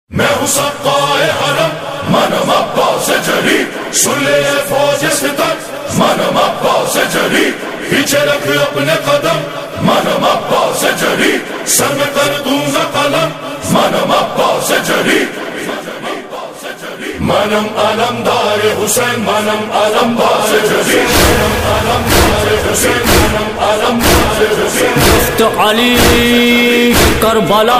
میں ہوں سقائے حرم منم عباس جری، سن لے اے فوج ستم منم عباس جری، پیچھے رکھ اپنے قدم منم عباس جری، سر میں کر دوں گا قلم منم عباس جری، منم علمدار حسین منم علمدار جری، منم علمدار حسین منم علمدار حسین، مفت علی کربلا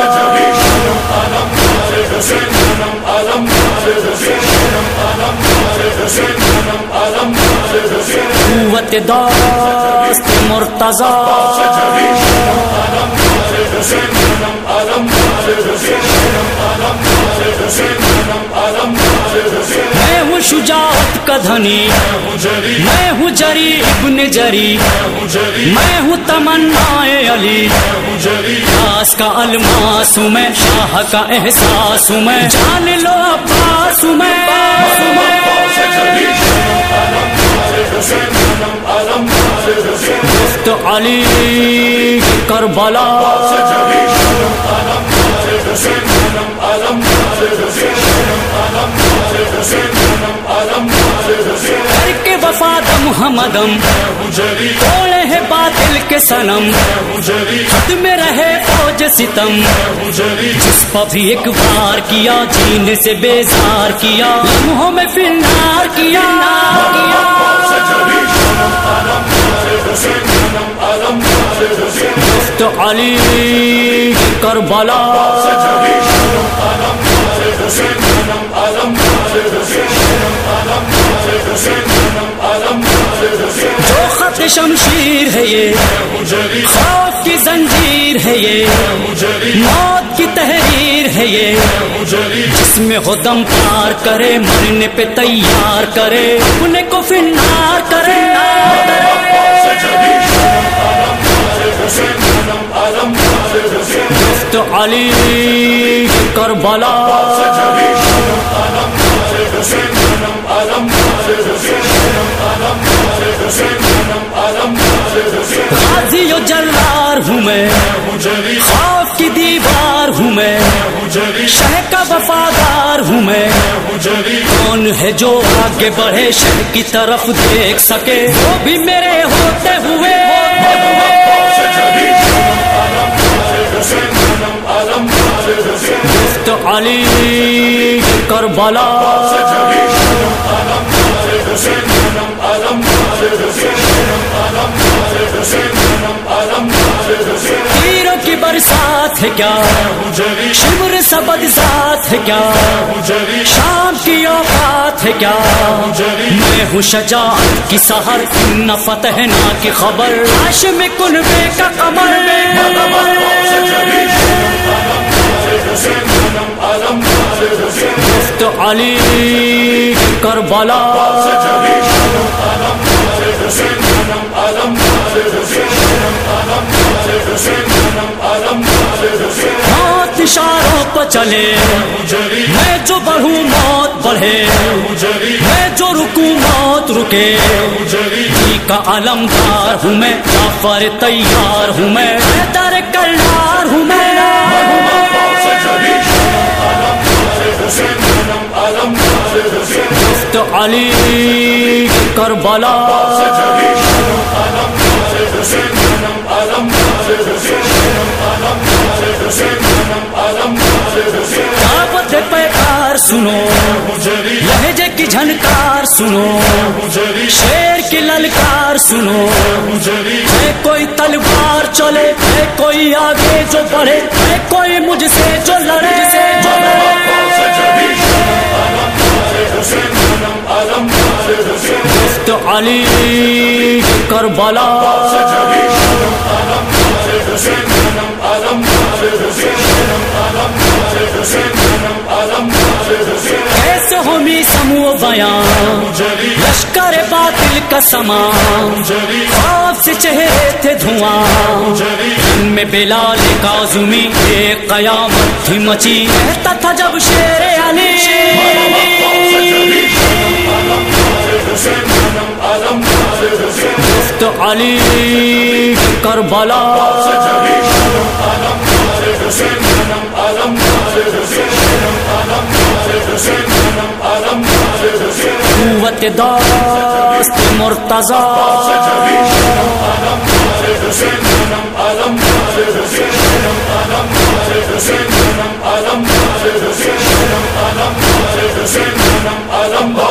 قوت داست مرتضی میں ہوں شجاعت کا دھنی، میں ہوں جری ابن جری، میں ہوں تمنا علی، خاص کا الماس ہوں میں، شاہ کا احساس ہوں میں، جان لو عباس ہوں میں، مفت علی کربلا کر کے وفا محمدم توڑے ہے باطل کے صنم، خود میں رہے فوج ستم، جس پر بھی ایک بار کیا جینے سے بیزار کیا، لمحوں میں فنار کیا، مفت علی کربلا جو خط شمشیر ہے یہ، خوف کی زنجیر ہے یہ، موت کی تحریر ہے یہ، جس میں ہو دم پار کرے، مرنے پہ تیار کرے، اپنے کو فنار کرے، مفت علی کربلا غازی و جلار ہوں میں، خوف کی دیوار ہوں میں، شہ کا وفادار ہوں میں، کون ہے جو آگے بڑھے شہ کی طرف دیکھ سکے، وہ بھی میرے ہوتے ہوئے، مفت علی کربلا تیروں کی برسات ہے کیا، شمر سبد ذات ہے کیا، شام کی اوقات ہے کیا، میں ہوں شجاعت کی سحر، نہ فتح نہ کی خبر، ہاشم کنوے کا قمر، مفت علی کربلا موت اشاروں پر چلے، میں جو بڑھوں موت بڑھے، میں جو رکوں موت رکے، جی کا علمدار ہوں میں، جعفر تیار ہوں میں، حیدر کرار ہوں میں، مفت علی کربلا دعوت پیکار سنو، لہجے کی جھنکار سنو، شیر کی للکار سنو، ہے کوئی تلوار چلے، ہے کوئی آگے جو بڑھے، ہے کوئی مجھ سے جو لڑے، مفت علی کربلا کیسے ہومی سمو بیان، لشکر باطل کا سامان، خوف سے چہرے تھے دھواں، ان میں بلال کاظمی ایک قیامت تھی مچی، کہتا تھا جب شیر علی، مفت علی کربلا حسین جنم علمدار حسین جنم علمدار حسین جنم علمدار حسین قوت داست مرتضی حسین جنم علمدار حسین جنم علمدار حسین جنم علمدار حسین جنم علمدار حسین جنم علمدار